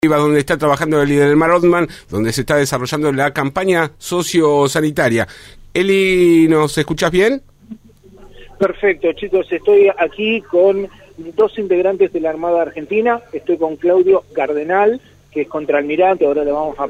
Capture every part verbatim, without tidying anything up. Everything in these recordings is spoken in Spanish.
donde está trabajando Eli del Mar Othman, donde se está desarrollando la campaña sociosanitaria. Eli, ¿nos escuchás bien? Perfecto, chicos, estoy aquí con dos integrantes de la Armada Argentina. Estoy con Claudio Gardenal, que es contraalmirante, ahora le vamos a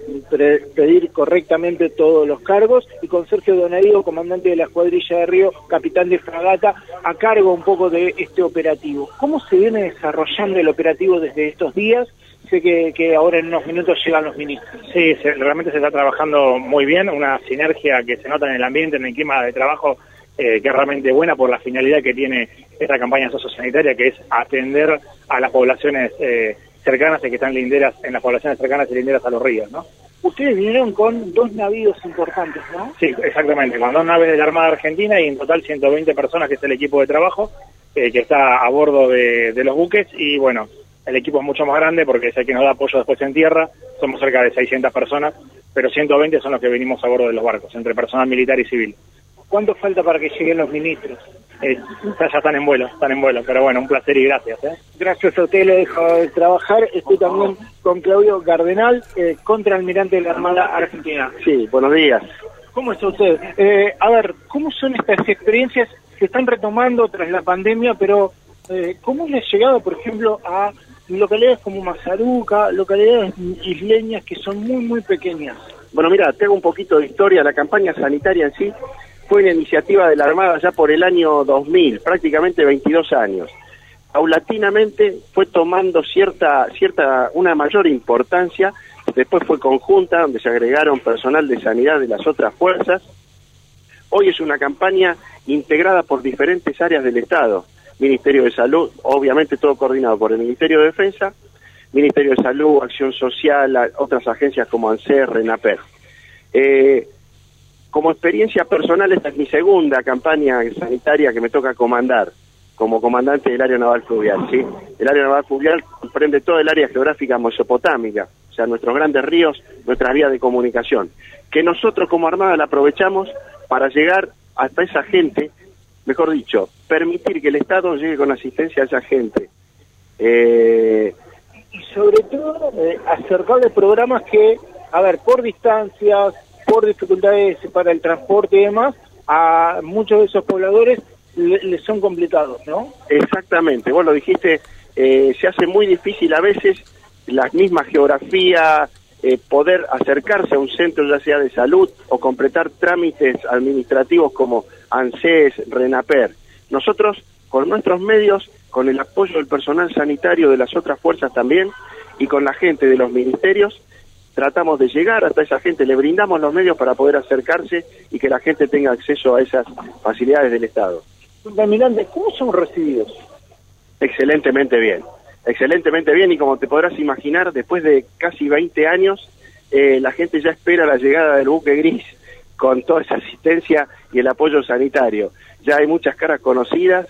pedir correctamente todos los cargos, y con Sergio Donadio, comandante de la Escuadrilla de Río, capitán de fragata, a cargo un poco de este operativo. ¿Cómo se viene desarrollando el operativo desde estos días? Sé que, que ahora en unos minutos llegan los ministros. Sí, se, realmente se está trabajando muy bien, una sinergia que se nota en el ambiente, en el clima de trabajo, eh, que es realmente buena por la finalidad que tiene esta campaña sociosanitaria, que es atender a las poblaciones eh, cercanas y que están linderas, en las poblaciones cercanas y linderas a los ríos, ¿no? Ustedes vinieron con dos navíos importantes, ¿no? Sí, exactamente, con dos naves de la Armada Argentina y en total ciento veinte personas, que es el equipo de trabajo eh, que está a bordo de, de los buques. Y bueno, el equipo es mucho más grande porque es el que nos da apoyo después en tierra. Somos cerca de seiscientas personas, pero ciento veinte son los que venimos a bordo de los barcos, entre personal militar y civil. ¿Cuánto falta para que lleguen los ministros? Eh, ya, ya están en vuelo, están en vuelo, pero bueno, un placer y gracias. ¿eh? Gracias a usted, le dejo de trabajar. Estoy también con Claudio Gardenal, eh, contraalmirante de la Armada Argentina. Sí, buenos días. ¿Cómo está usted? Eh, a ver, ¿cómo son estas experiencias? Se están retomando tras la pandemia, pero eh, ¿cómo le ha llegado, por ejemplo, a localidades como Mazaruca, localidades isleñas que son muy, muy pequeñas? Bueno, mira, te hago un poquito de historia. La campaña sanitaria en sí fue una iniciativa de la Armada ya por el año dos mil, prácticamente veintidós años. Paulatinamente fue tomando cierta, cierta, una mayor importancia, después fue conjunta, donde se agregaron personal de sanidad de las otras fuerzas. Hoy es una campaña integrada por diferentes áreas del Estado. Ministerio de Salud, obviamente todo coordinado por el Ministerio de Defensa, Ministerio de Salud, Acción Social, otras agencias como ANSES, RENAPER. Eh, como experiencia personal, esta es mi segunda campaña sanitaria que me toca comandar, como comandante del área naval fluvial, ¿sí? El área naval fluvial comprende todo el área geográfica mesopotámica, o sea, nuestros grandes ríos, nuestras vías de comunicación, que nosotros como Armada la aprovechamos para llegar hasta esa gente, mejor dicho, permitir que el Estado llegue con asistencia a esa gente. Eh... Y sobre todo, eh, acercarle programas que, a ver, por distancias, por dificultades para el transporte y demás, a muchos de esos pobladores les le son complicados, ¿no? Exactamente, vos lo dijiste, eh, se hace muy difícil a veces, la misma geografía, eh, poder acercarse a un centro ya sea de salud o completar trámites administrativos como ANSES, RENAPER. Nosotros, con nuestros medios, con el apoyo del personal sanitario de las otras fuerzas también, y con la gente de los ministerios, tratamos de llegar hasta esa gente, le brindamos los medios para poder acercarse y que la gente tenga acceso a esas facilidades del Estado. Almirante, ¿cómo son recibidos? Excelentemente bien, excelentemente bien, y como te podrás imaginar, después de casi veinte años, eh, la gente ya espera la llegada del buque gris con toda esa asistencia y el apoyo sanitario. Ya hay muchas caras conocidas,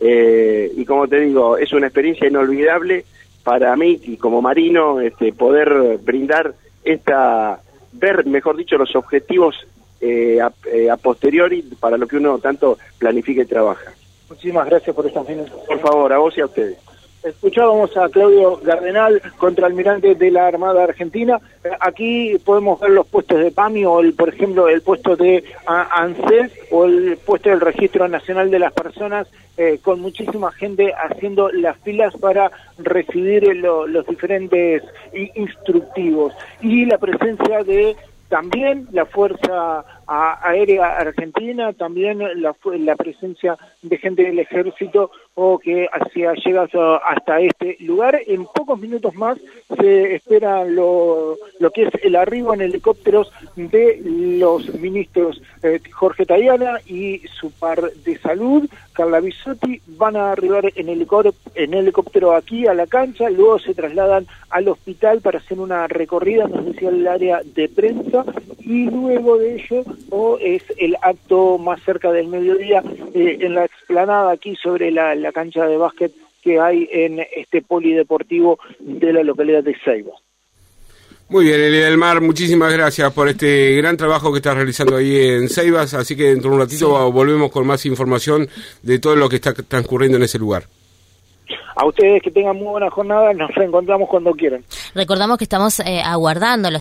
eh, y como te digo, es una experiencia inolvidable para mí y como marino, este, poder brindar esta, ver, mejor dicho, los objetivos eh, a, eh, a posteriori para lo que uno tanto planifica y trabaja. Muchísimas gracias por estas minutos. Por favor, a vos y a ustedes. Escuchábamos a Claudio Gardenal, contraalmirante de la Armada Argentina. Aquí podemos ver los puestos de PAMI o, el, por ejemplo, el puesto de ANSES o el puesto del Registro Nacional de las Personas, eh, con muchísima gente haciendo las filas para recibir lo, los diferentes instructivos. Y la presencia de también la Fuerza Aérea Argentina, también la, la presencia de gente del Ejército o que hacia, llega hasta, hasta este lugar. En pocos minutos más se espera lo, lo que es el arribo en helicópteros de los ministros eh, Jorge Tayana y su par de salud, Carla Bisotti. Van a arribar en helicóptero, en helicóptero aquí a la cancha, luego se trasladan al hospital para hacer una recorrida, nos decía el área de prensa, y luego de ello o es el acto más cerca del mediodía eh, en la explanada aquí sobre la, la cancha de básquet que hay en este polideportivo de la localidad de Ceiba. Muy bien, Eli del Mar, muchísimas gracias por este gran trabajo que estás realizando ahí en Ceibas, así que dentro de un ratito sí. volvemos con más información de todo lo que está transcurriendo en ese lugar. A ustedes que tengan muy buena jornada, nos reencontramos cuando quieran. Recordamos que estamos eh, aguardando los